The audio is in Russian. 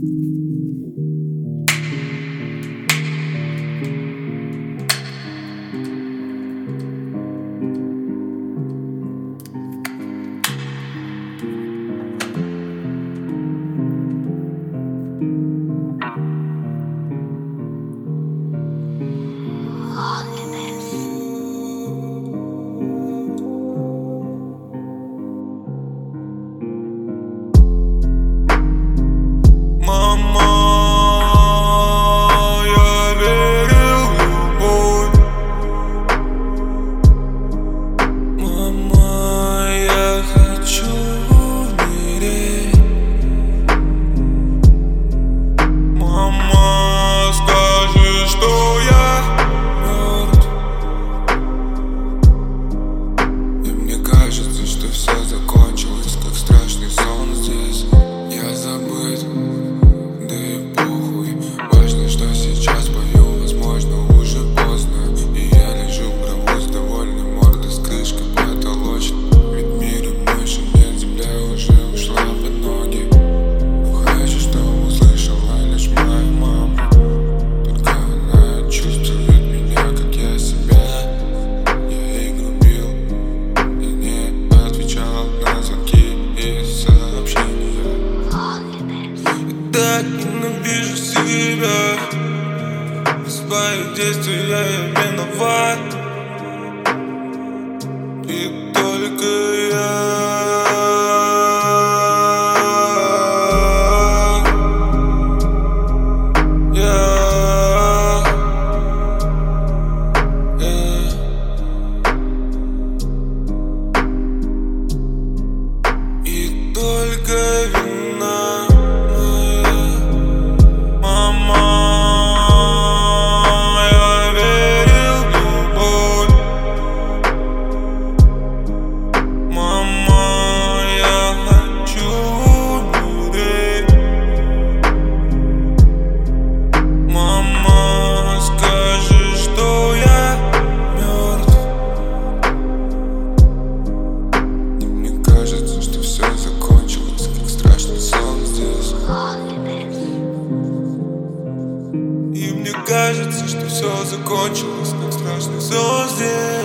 Так ненавижу себя. В своих действиях я виноват. И только И только вина моя. Мама, я верил в любовь. Мама, я хочу умереть. Мама, скажи, что я мертв. И мне кажется, что все закончилось, как страшный сон здесь. И мне кажется, что все закончилось, как страшный сон здесь.